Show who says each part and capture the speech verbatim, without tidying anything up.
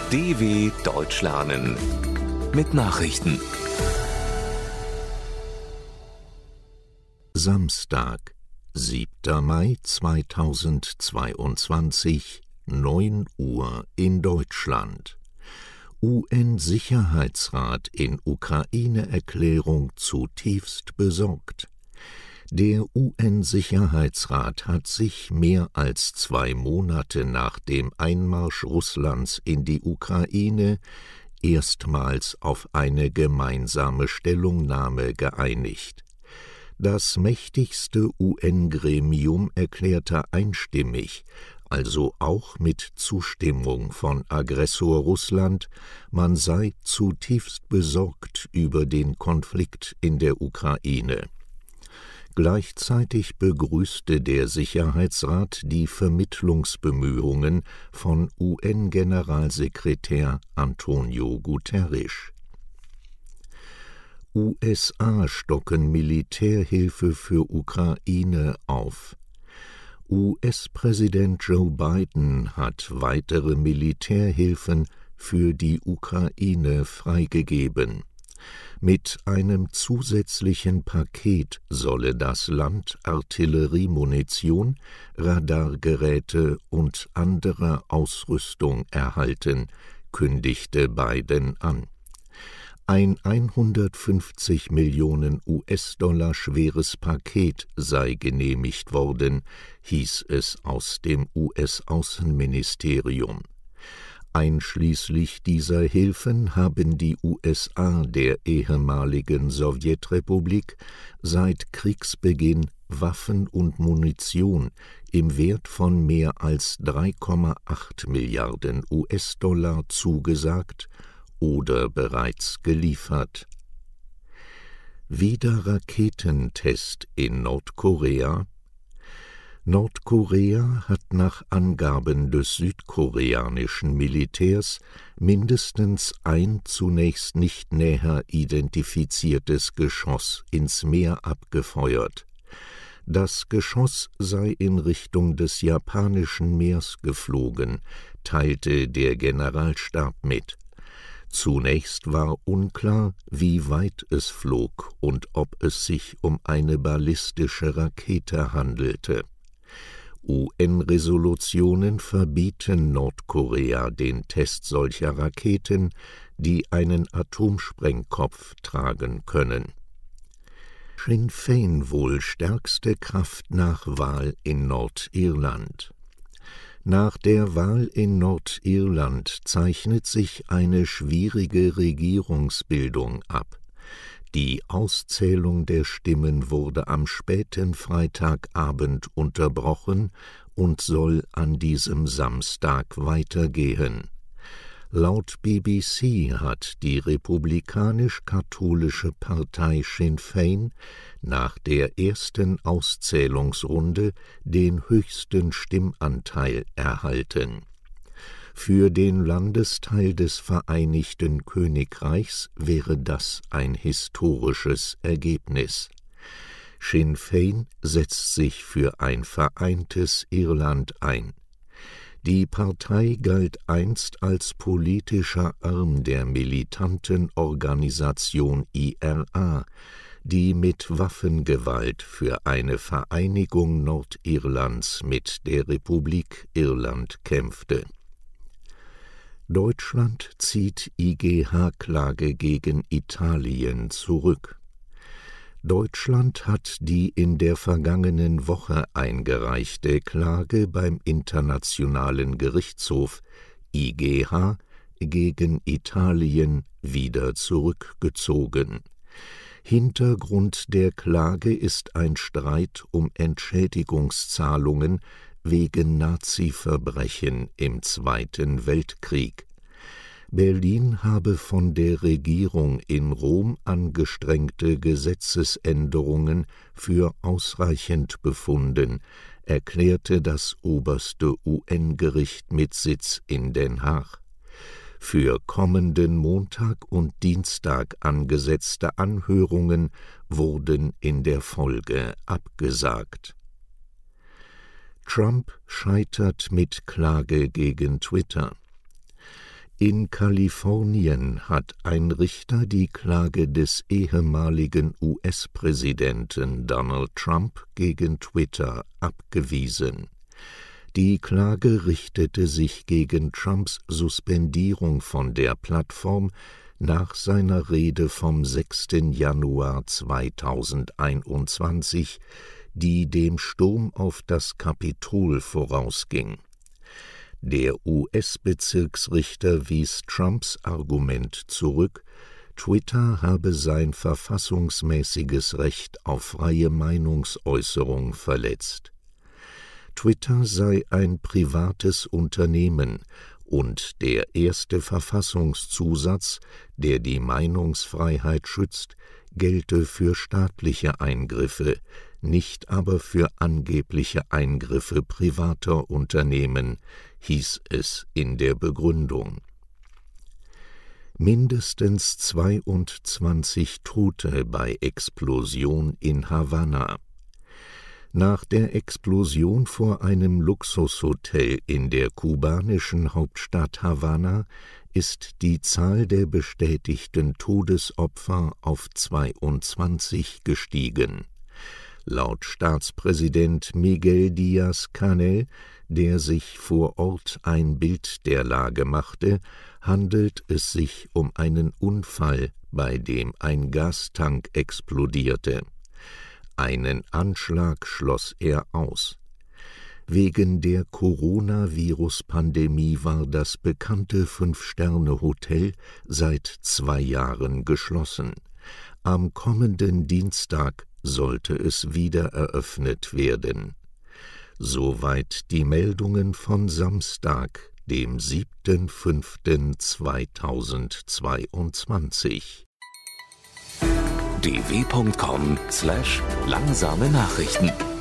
Speaker 1: D W Deutsch lernen mit Nachrichten.
Speaker 2: Samstag, siebter Mai zweitausendzweiundzwanzig, neun Uhr in Deutschland. U N-Sicherheitsrat in Ukraine-Erklärung zutiefst besorgt. Der U N-Sicherheitsrat hat sich mehr als zwei Monate nach dem Einmarsch Russlands in die Ukraine erstmals auf eine gemeinsame Stellungnahme geeinigt. Das mächtigste U N-Gremium erklärte einstimmig, also auch mit Zustimmung von Aggressor Russland, man sei zutiefst besorgt über den Konflikt in der Ukraine. Gleichzeitig begrüßte der Sicherheitsrat die Vermittlungsbemühungen von U N-Generalsekretär Antonio Guterres. U S A stocken Militärhilfe für Ukraine auf. U S-Präsident Joe Biden hat weitere Militärhilfen für die Ukraine freigegeben. Mit einem zusätzlichen Paket solle das Land Artilleriemunition, Radargeräte und andere Ausrüstung erhalten, kündigte Biden an. Ein hundertfünfzig Millionen U S-Dollar schweres Paket sei genehmigt worden, hieß es aus dem U S-Außenministerium. Einschließlich dieser Hilfen haben die U S A der ehemaligen Sowjetrepublik seit Kriegsbeginn Waffen und Munition im Wert von mehr als drei Komma acht Milliarden U S-Dollar zugesagt oder bereits geliefert. Wieder Raketentest in Nordkorea. Nordkorea hat nach Angaben des südkoreanischen Militärs mindestens ein zunächst nicht näher identifiziertes Geschoss ins Meer abgefeuert. Das Geschoss sei in Richtung des japanischen Meers geflogen, teilte der Generalstab mit. Zunächst war unklar, wie weit es flog und ob es sich um eine ballistische Rakete handelte. U N-Resolutionen verbieten Nordkorea den Test solcher Raketen, die einen Atomsprengkopf tragen können. Sinn Féin wohl stärkste Kraft nach Wahl in Nordirland. Nach der Wahl in Nordirland zeichnet sich eine schwierige Regierungsbildung ab. Die Auszählung der Stimmen wurde am späten Freitagabend unterbrochen und soll an diesem Samstag weitergehen. Laut B B C hat die republikanisch-katholische Partei Sinn Féin nach der ersten Auszählungsrunde den höchsten Stimmanteil erhalten. Für den Landesteil des Vereinigten Königreichs wäre das ein historisches Ergebnis. Sinn Féin setzt sich für ein vereintes Irland ein. Die Partei galt einst als politischer Arm der militanten Organisation I R A, die mit Waffengewalt für eine Vereinigung Nordirlands mit der Republik Irland kämpfte. Deutschland zieht I G H-Klage gegen Italien zurück. Deutschland hat die in der vergangenen Woche eingereichte Klage beim Internationalen Gerichtshof I G H gegen Italien wieder zurückgezogen. Hintergrund der Klage ist ein Streit um Entschädigungszahlungen wegen Nazi-Verbrechen im Zweiten Weltkrieg. Berlin habe von der Regierung in Rom angestrengte Gesetzesänderungen für ausreichend befunden, erklärte das oberste U N-Gericht mit Sitz in Den Haag. Für kommenden Montag und Dienstag angesetzte Anhörungen wurden in der Folge abgesagt. Trump scheitert mit Klage gegen Twitter. In Kalifornien hat ein Richter die Klage des ehemaligen U S-Präsidenten Donald Trump gegen Twitter abgewiesen. Die Klage richtete sich gegen Trumps Suspendierung von der Plattform nach seiner Rede vom sechsten Januar zweitausendeinundzwanzig, die dem Sturm auf das Kapitol vorausging. Der U S-Bezirksrichter wies Trumps Argument zurück, Twitter habe sein verfassungsmäßiges Recht auf freie Meinungsäußerung verletzt. Twitter sei ein privates Unternehmen und der erste Verfassungszusatz, der die Meinungsfreiheit schützt, gelte für staatliche Eingriffe, nicht aber für angebliche Eingriffe privater Unternehmen, hieß es in der Begründung. Mindestens zweiundzwanzig Tote bei Explosion in Havanna. Nach der Explosion vor einem Luxushotel in der kubanischen Hauptstadt Havanna ist die Zahl der bestätigten Todesopfer auf zweiundzwanzig gestiegen. Laut Staatspräsident Miguel Díaz-Canel, der sich vor Ort ein Bild der Lage machte, handelt es sich um einen Unfall, bei dem ein Gastank explodierte. Einen Anschlag schloss er aus. Wegen der Coronavirus-Pandemie war das bekannte Fünf-Sterne-Hotel seit zwei Jahren geschlossen. Am kommenden Dienstag sollte es wieder eröffnet werden. Soweit die Meldungen von Samstag, dem siebten fünften zweitausendzweiundzwanzig.
Speaker 1: d w punkt com slash langsame Nachrichten